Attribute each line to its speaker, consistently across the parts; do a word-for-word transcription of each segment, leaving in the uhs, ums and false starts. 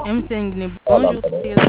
Speaker 1: M cinq, bonjour.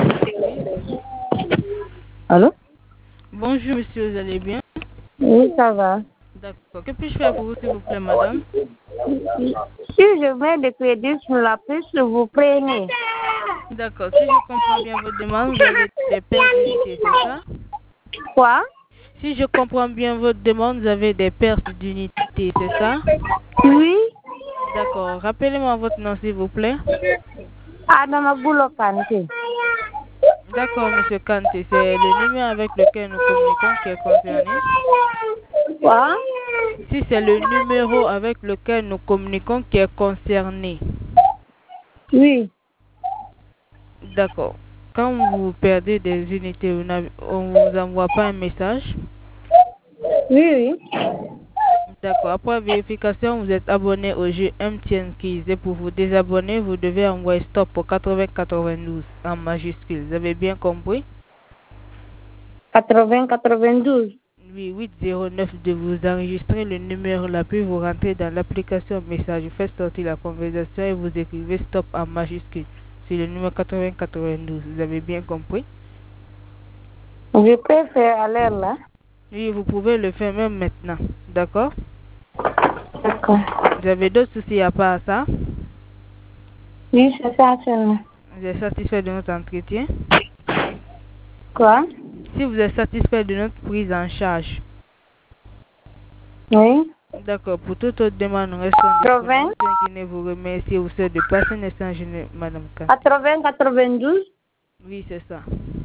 Speaker 2: Allô?
Speaker 1: Bonjour, monsieur, vous allez bien?
Speaker 2: Oui, ça va.
Speaker 1: D'accord. Que puis-je faire pour vous, s'il vous plaît, madame?
Speaker 2: Si je mets des crédits sur la puce, vous prenez.
Speaker 1: D'accord. Si je comprends bien votre demande, vous avez des pertes d'unités, c'est ça?
Speaker 2: Quoi?
Speaker 1: Si je comprends bien votre demande, vous avez des pertes d'unités, c'est ça?
Speaker 2: Oui.
Speaker 1: D'accord. Rappelez-moi votre nom, s'il vous plaît.
Speaker 2: Adama Boulo Kanté.
Speaker 1: D'accord, monsieur Kanté. C'est le numéro avec lequel nous communiquons qui est concerné.
Speaker 2: Quoi?
Speaker 1: Si c'est le numéro avec lequel nous communiquons qui est concerné.
Speaker 2: Oui.
Speaker 1: D'accord. Quand vous perdez des unités, on ne vous envoie pas un message?
Speaker 2: Oui, oui.
Speaker 1: D'accord. Après vérification, vous êtes abonné au jeu M T N Quiz. Et pour vous désabonner, vous devez envoyer stop au quatre-vingts quatre-vingt-douze en majuscule. Vous avez bien compris?
Speaker 2: quatre-vingts quatre-vingt-douze.
Speaker 1: Oui, huit zéro neuf de vous enregistrer le numéro là, puis vous rentrez dans l'application message, vous faites sortir la conversation et vous écrivez stop en majuscule. C'est le numéro quatre-vingts quatre-vingt-douze. Vous avez bien compris?
Speaker 2: Je peux faire à l'heure là?
Speaker 1: Oui, vous pouvez le faire même maintenant. D'accord?
Speaker 2: D'accord.
Speaker 1: Vous avez d'autres soucis à part ça?
Speaker 2: Oui, c'est ça seulement.
Speaker 1: Vous êtes satisfait de notre entretien?
Speaker 2: Quoi?
Speaker 1: Si vous êtes satisfait de notre prise en charge.
Speaker 2: Oui.
Speaker 1: D'accord. Pour toute autre demande, nous restons
Speaker 2: quatre-vingts.
Speaker 1: disponibles. Vous remercie. Vous souhaite de passer un instant, madame K.
Speaker 2: quatre-vingts quatre-vingt-douze.
Speaker 1: Oui, c'est ça.